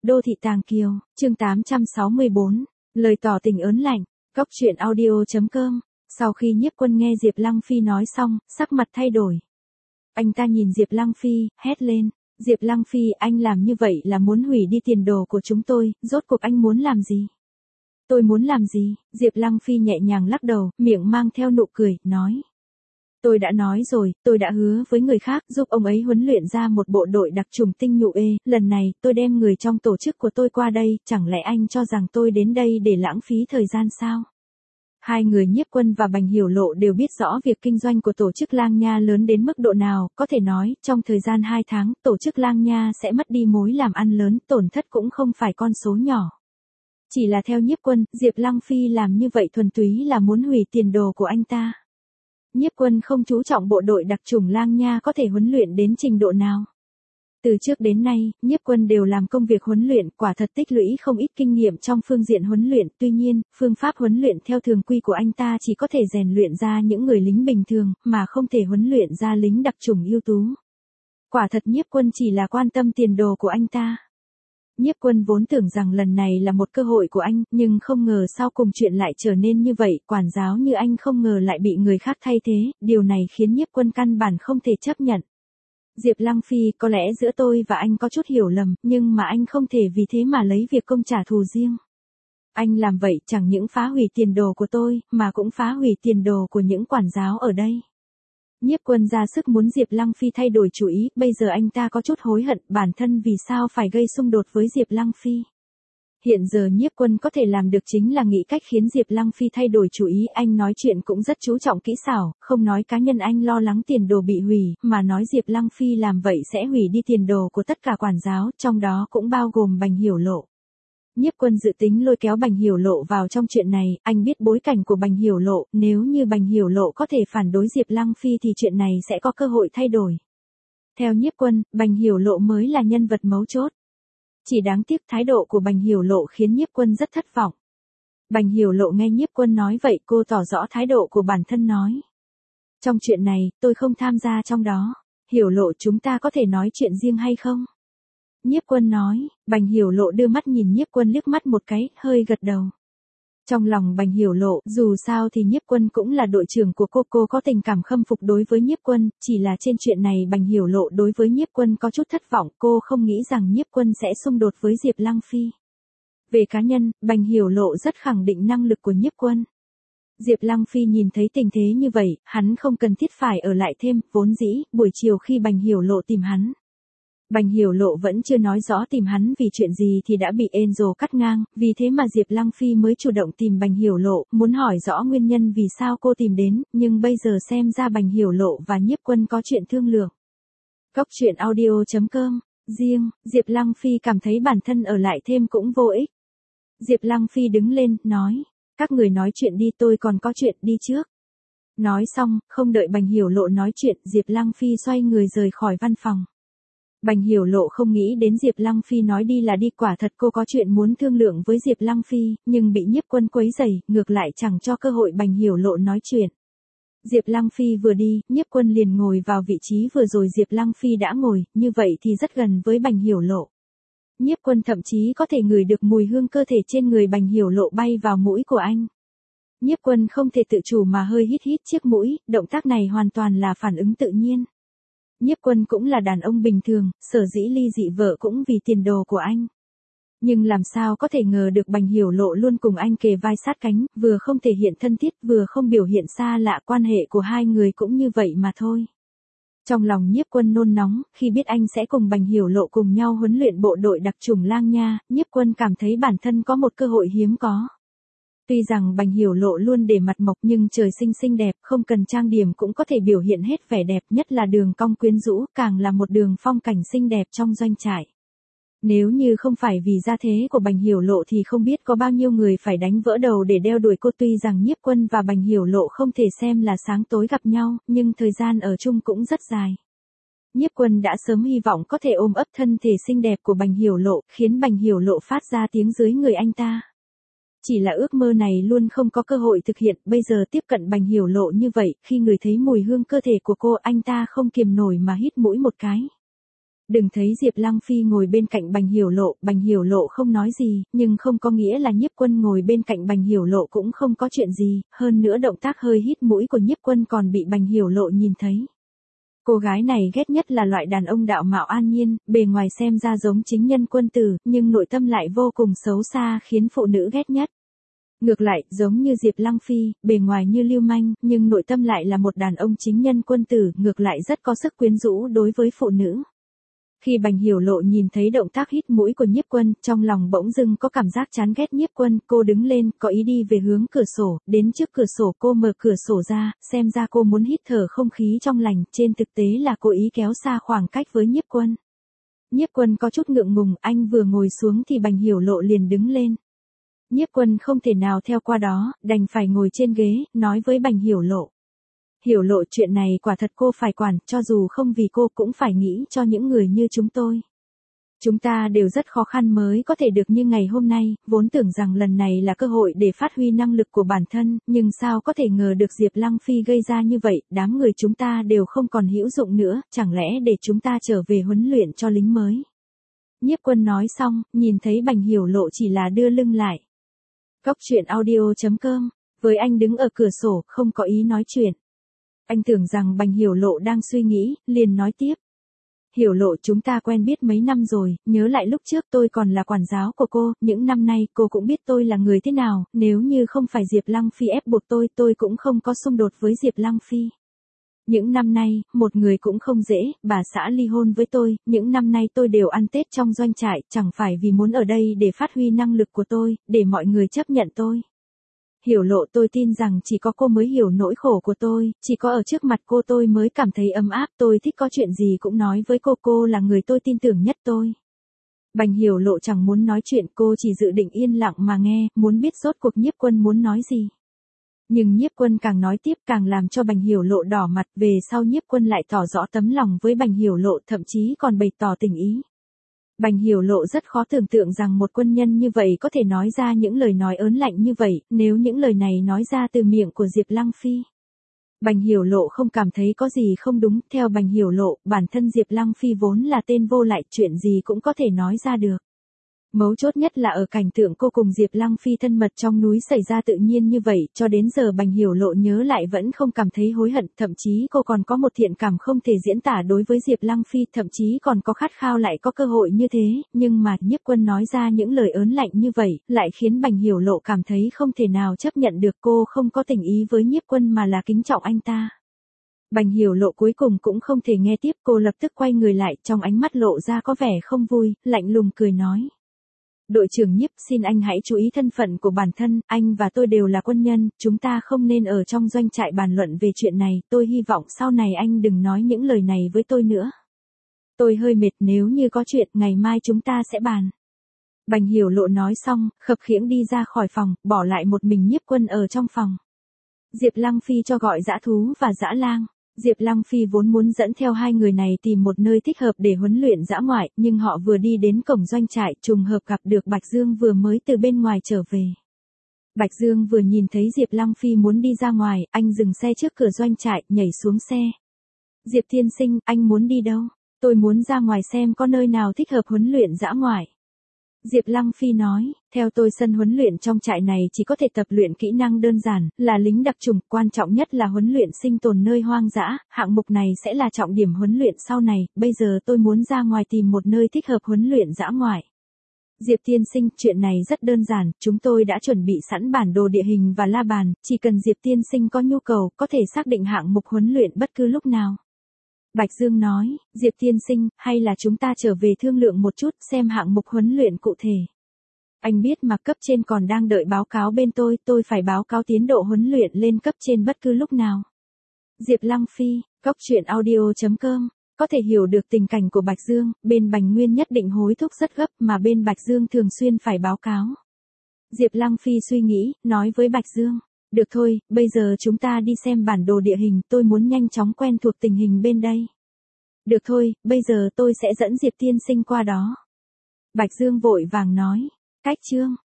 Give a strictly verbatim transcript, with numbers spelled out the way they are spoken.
Đô thị Tàng Kiều, chương tám trăm sáu mươi bốn, lời tỏ tình ớn lạnh, góc truyện audio.com. Sau khi Nhiếp Quân nghe Diệp Lăng Phi nói xong, sắc mặt thay đổi. Anh ta nhìn Diệp Lăng Phi, hét lên, Diệp Lăng Phi, anh làm như vậy là muốn hủy đi tiền đồ của chúng tôi, rốt cuộc anh muốn làm gì? Tôi muốn làm gì? Diệp Lăng Phi nhẹ nhàng lắc đầu, miệng mang theo nụ cười, nói. Tôi đã nói rồi, tôi đã hứa với người khác giúp ông ấy huấn luyện ra một bộ đội đặc trùng tinh nhuệ, lần này tôi đem người trong tổ chức của tôi qua đây, chẳng lẽ anh cho rằng tôi đến đây để lãng phí thời gian sao? Hai người Nhiếp Quân và Bành Hiểu Lộ đều biết rõ việc kinh doanh của tổ chức Lang Nha lớn đến mức độ nào, có thể nói, trong thời gian hai tháng, tổ chức Lang Nha sẽ mất đi mối làm ăn lớn, tổn thất cũng không phải con số nhỏ. Chỉ là theo Nhiếp Quân, Diệp Lăng Phi làm như vậy thuần túy là muốn hủy tiền đồ của anh ta. Nhiếp Quân không chú trọng bộ đội đặc chủng Lang Nha có thể huấn luyện đến trình độ nào. Từ trước đến nay, Nhiếp Quân đều làm công việc huấn luyện, quả thật tích lũy không ít kinh nghiệm trong phương diện huấn luyện, tuy nhiên, phương pháp huấn luyện theo thường quy của anh ta chỉ có thể rèn luyện ra những người lính bình thường, mà không thể huấn luyện ra lính đặc chủng ưu tú. Quả thật Nhiếp Quân chỉ là quan tâm tiền đồ của anh ta. Nhiếp Quân vốn tưởng rằng lần này là một cơ hội của anh, nhưng không ngờ sau cùng chuyện lại trở nên như vậy, quản giáo như anh không ngờ lại bị người khác thay thế, điều này khiến Nhiếp Quân căn bản không thể chấp nhận. Diệp Lăng Phi, có lẽ giữa tôi và anh có chút hiểu lầm, nhưng mà anh không thể vì thế mà lấy việc công trả thù riêng. Anh làm vậy chẳng những phá hủy tiền đồ của tôi, mà cũng phá hủy tiền đồ của những quản giáo ở đây. Nhiếp Quân ra sức muốn Diệp Lăng Phi thay đổi chủ ý, bây giờ anh ta có chút hối hận bản thân vì sao phải gây xung đột với Diệp Lăng Phi. Hiện giờ Nhiếp Quân có thể làm được chính là nghĩ cách khiến Diệp Lăng Phi thay đổi chủ ý, anh nói chuyện cũng rất chú trọng kỹ xảo, không nói cá nhân anh lo lắng tiền đồ bị hủy, mà nói Diệp Lăng Phi làm vậy sẽ hủy đi tiền đồ của tất cả quản giáo, trong đó cũng bao gồm Bành Hiểu Lộ. Nhiếp Quân dự tính lôi kéo Bành Hiểu Lộ vào trong chuyện này, anh biết bối cảnh của Bành Hiểu Lộ, nếu như Bành Hiểu Lộ có thể phản đối Diệp Lăng Phi thì chuyện này sẽ có cơ hội thay đổi. Theo Nhiếp Quân, Bành Hiểu Lộ mới là nhân vật mấu chốt. Chỉ đáng tiếc thái độ của Bành Hiểu Lộ khiến Nhiếp Quân rất thất vọng. Bành Hiểu Lộ nghe Nhiếp Quân nói vậy cô tỏ rõ thái độ của bản thân nói. Trong chuyện này, tôi không tham gia trong đó. Hiểu Lộ chúng ta có thể nói chuyện riêng hay không? Nhiếp Quân nói, Bành Hiểu Lộ đưa mắt nhìn Nhiếp Quân liếc mắt một cái, hơi gật đầu. Trong lòng Bành Hiểu Lộ, dù sao thì Nhiếp Quân cũng là đội trưởng của cô, cô có tình cảm khâm phục đối với Nhiếp Quân, chỉ là trên chuyện này Bành Hiểu Lộ đối với Nhiếp Quân có chút thất vọng, cô không nghĩ rằng Nhiếp Quân sẽ xung đột với Diệp Lăng Phi. Về cá nhân, Bành Hiểu Lộ rất khẳng định năng lực của Nhiếp Quân. Diệp Lăng Phi nhìn thấy tình thế như vậy, hắn không cần thiết phải ở lại thêm, vốn dĩ, buổi chiều khi Bành Hiểu Lộ tìm hắn. Bành Hiểu Lộ vẫn chưa nói rõ tìm hắn vì chuyện gì thì đã bị Enzo cắt ngang, vì thế mà Diệp Lăng Phi mới chủ động tìm Bành Hiểu Lộ, muốn hỏi rõ nguyên nhân vì sao cô tìm đến, nhưng bây giờ xem ra Bành Hiểu Lộ và Nhiếp Quân có chuyện thương lượng. Góc truyện audio.com, riêng, Diệp Lăng Phi cảm thấy bản thân ở lại thêm cũng vô ích. Diệp Lăng Phi đứng lên, nói, các người nói chuyện đi tôi còn có chuyện đi trước. Nói xong, không đợi Bành Hiểu Lộ nói chuyện, Diệp Lăng Phi xoay người rời khỏi văn phòng. Bành Hiểu Lộ không nghĩ đến Diệp Lăng Phi nói đi là đi, quả thật cô có chuyện muốn thương lượng với Diệp Lăng Phi, nhưng bị Nhiếp Quân quấy rầy, ngược lại chẳng cho cơ hội Bành Hiểu Lộ nói chuyện. Diệp Lăng Phi vừa đi, Nhiếp Quân liền ngồi vào vị trí vừa rồi Diệp Lăng Phi đã ngồi, như vậy thì rất gần với Bành Hiểu Lộ. Nhiếp Quân thậm chí có thể ngửi được mùi hương cơ thể trên người Bành Hiểu Lộ bay vào mũi của anh. Nhiếp Quân không thể tự chủ mà hơi hít hít chiếc mũi, động tác này hoàn toàn là phản ứng tự nhiên. Nhiếp Quân cũng là đàn ông bình thường, sở dĩ ly dị vợ cũng vì tiền đồ của anh. Nhưng làm sao có thể ngờ được Bành Hiểu Lộ luôn cùng anh kề vai sát cánh, vừa không thể hiện thân thiết, vừa không biểu hiện xa lạ, quan hệ của hai người cũng như vậy mà thôi. Trong lòng Nhiếp Quân nôn nóng, khi biết anh sẽ cùng Bành Hiểu Lộ cùng nhau huấn luyện bộ đội đặc chủng Lang Nha, Nhiếp Quân cảm thấy bản thân có một cơ hội hiếm có. Tuy rằng Bành Hiểu Lộ luôn để mặt mộc nhưng trời sinh xinh đẹp, không cần trang điểm cũng có thể biểu hiện hết vẻ đẹp, nhất là đường cong quyến rũ, càng là một đường phong cảnh xinh đẹp trong doanh trại. Nếu như không phải vì gia thế của Bành Hiểu Lộ thì không biết có bao nhiêu người phải đánh vỡ đầu để đeo đuổi cô. Tuy rằng Nhiếp Quân và Bành Hiểu Lộ không thể xem là sáng tối gặp nhau, nhưng thời gian ở chung cũng rất dài. Nhiếp Quân đã sớm hy vọng có thể ôm ấp thân thể xinh đẹp của Bành Hiểu Lộ, khiến Bành Hiểu Lộ phát ra tiếng dưới người anh ta. Chỉ là ước mơ này luôn không có cơ hội thực hiện, bây giờ tiếp cận Bành Hiểu Lộ như vậy, khi người thấy mùi hương cơ thể của cô, anh ta không kiềm nổi mà hít mũi một cái. Đừng thấy Diệp Lăng Phi ngồi bên cạnh Bành Hiểu Lộ, Bành Hiểu Lộ không nói gì, nhưng không có nghĩa là Nhiếp Quân ngồi bên cạnh Bành Hiểu Lộ cũng không có chuyện gì, hơn nữa động tác hơi hít mũi của Nhiếp Quân còn bị Bành Hiểu Lộ nhìn thấy. Cô gái này ghét nhất là loại đàn ông đạo mạo an nhiên, bề ngoài xem ra giống chính nhân quân tử, nhưng nội tâm lại vô cùng xấu xa khiến phụ nữ ghét nhất. Ngược lại, giống như Diệp Lăng Phi, bề ngoài như lưu manh, nhưng nội tâm lại là một đàn ông chính nhân quân tử, ngược lại rất có sức quyến rũ đối với phụ nữ. Khi Bành Hiểu Lộ nhìn thấy động tác hít mũi của Nhiếp Quân, trong lòng bỗng dưng có cảm giác chán ghét Nhiếp Quân, cô đứng lên, có ý đi về hướng cửa sổ, đến trước cửa sổ cô mở cửa sổ ra, xem ra cô muốn hít thở không khí trong lành, trên thực tế là cố ý kéo xa khoảng cách với Nhiếp Quân. Nhiếp Quân có chút ngượng ngùng, anh vừa ngồi xuống thì Bành Hiểu Lộ liền đứng lên. Nhiếp Quân không thể nào theo qua đó, đành phải ngồi trên ghế, nói với Bành Hiểu Lộ. Hiểu Lộ, chuyện này quả thật cô phải quản, cho dù không vì cô cũng phải nghĩ cho những người như chúng tôi. Chúng ta đều rất khó khăn mới có thể được như ngày hôm nay, vốn tưởng rằng lần này là cơ hội để phát huy năng lực của bản thân, nhưng sao có thể ngờ được Diệp Lăng Phi gây ra như vậy, đám người chúng ta đều không còn hữu dụng nữa, chẳng lẽ để chúng ta trở về huấn luyện cho lính mới. Nhiếp Quân nói xong, nhìn thấy Bành Hiểu Lộ chỉ là đưa lưng lại. Góc truyện audio chấm com, với anh đứng ở cửa sổ, không có ý nói chuyện. Anh tưởng rằng Bành Hiểu Lộ đang suy nghĩ, liền nói tiếp. Hiểu Lộ, chúng ta quen biết mấy năm rồi, nhớ lại lúc trước tôi còn là quản giáo của cô, những năm nay cô cũng biết tôi là người thế nào, nếu như không phải Diệp Lăng Phi ép buộc tôi, tôi cũng không có xung đột với Diệp Lăng Phi. Những năm nay, một người cũng không dễ, bà xã ly hôn với tôi, những năm nay tôi đều ăn Tết trong doanh trại, chẳng phải vì muốn ở đây để phát huy năng lực của tôi, để mọi người chấp nhận tôi. Hiểu Lộ, tôi tin rằng chỉ có cô mới hiểu nỗi khổ của tôi, chỉ có ở trước mặt cô tôi mới cảm thấy ấm áp, tôi thích có chuyện gì cũng nói với cô, cô là người tôi tin tưởng nhất tôi. Bành Hiểu Lộ chẳng muốn nói chuyện, cô chỉ dự định yên lặng mà nghe, muốn biết rốt cuộc Nhiếp Quân muốn nói gì. Nhưng Nhiếp Quân càng nói tiếp càng làm cho Bành Hiểu Lộ đỏ mặt, về sau Nhiếp Quân lại tỏ rõ tấm lòng với Bành Hiểu Lộ, thậm chí còn bày tỏ tình ý. Bành Hiểu Lộ rất khó tưởng tượng rằng một quân nhân như vậy có thể nói ra những lời nói ớn lạnh như vậy, nếu những lời này nói ra từ miệng của Diệp Lăng Phi. Bành Hiểu Lộ không cảm thấy có gì không đúng, theo Bành Hiểu Lộ, bản thân Diệp Lăng Phi vốn là tên vô lại, chuyện gì cũng có thể nói ra được. Mấu chốt nhất là ở cảnh tượng cô cùng Diệp Lăng Phi thân mật trong núi xảy ra tự nhiên như vậy, cho đến giờ Bành Hiểu Lộ nhớ lại vẫn không cảm thấy hối hận, thậm chí cô còn có một thiện cảm không thể diễn tả đối với Diệp Lăng Phi, thậm chí còn có khát khao lại có cơ hội như thế, nhưng mà Nhiếp Quân nói ra những lời ớn lạnh như vậy, lại khiến Bành Hiểu Lộ cảm thấy không thể nào chấp nhận được, cô không có tình ý với Nhiếp Quân mà là kính trọng anh ta. Bành Hiểu Lộ cuối cùng cũng không thể nghe tiếp, cô lập tức quay người lại, trong ánh mắt lộ ra có vẻ không vui, lạnh lùng cười nói. Đội trưởng Nhiếp, xin anh hãy chú ý thân phận của bản thân, anh và tôi đều là quân nhân, chúng ta không nên ở trong doanh trại bàn luận về chuyện này, tôi hy vọng sau này anh đừng nói những lời này với tôi nữa. Tôi hơi mệt, nếu như có chuyện, ngày mai chúng ta sẽ bàn. Bành Hiểu Lộ nói xong, khập khiễng đi ra khỏi phòng, bỏ lại một mình Nhiếp Quân ở trong phòng. Diệp Lăng Phi cho gọi dã thú và dã lang. Diệp Lăng Phi vốn muốn dẫn theo hai người này tìm một nơi thích hợp để huấn luyện dã ngoại, nhưng họ vừa đi đến cổng doanh trại, trùng hợp gặp được Bạch Dương vừa mới từ bên ngoài trở về. Bạch Dương vừa nhìn thấy Diệp Lăng Phi muốn đi ra ngoài, anh dừng xe trước cửa doanh trại, nhảy xuống xe. Diệp tiên sinh, anh muốn đi đâu? Tôi muốn ra ngoài xem có nơi nào thích hợp huấn luyện dã ngoại. Diệp Lăng Phi nói, theo tôi sân huấn luyện trong trại này chỉ có thể tập luyện kỹ năng đơn giản, là lính đặc chủng, quan trọng nhất là huấn luyện sinh tồn nơi hoang dã, hạng mục này sẽ là trọng điểm huấn luyện sau này, bây giờ tôi muốn ra ngoài tìm một nơi thích hợp huấn luyện dã ngoại. Diệp tiên sinh, chuyện này rất đơn giản, chúng tôi đã chuẩn bị sẵn bản đồ địa hình và la bàn, chỉ cần Diệp tiên sinh có nhu cầu, có thể xác định hạng mục huấn luyện bất cứ lúc nào. Bạch Dương nói, Diệp tiên sinh, hay là chúng ta trở về thương lượng một chút, xem hạng mục huấn luyện cụ thể. Anh biết mà cấp trên còn đang đợi báo cáo bên tôi, tôi phải báo cáo tiến độ huấn luyện lên cấp trên bất cứ lúc nào. Diệp Lăng Phi, góc truyện audio chấm com, có thể hiểu được tình cảnh của Bạch Dương, bên Bành Nguyên nhất định hối thúc rất gấp mà bên Bạch Dương thường xuyên phải báo cáo. Diệp Lăng Phi suy nghĩ, nói với Bạch Dương. Được thôi, bây giờ chúng ta đi xem bản đồ địa hình, tôi muốn nhanh chóng quen thuộc tình hình bên đây. Được thôi, bây giờ tôi sẽ dẫn Diệp tiên sinh qua đó. Bạch Dương vội vàng nói, cách chương.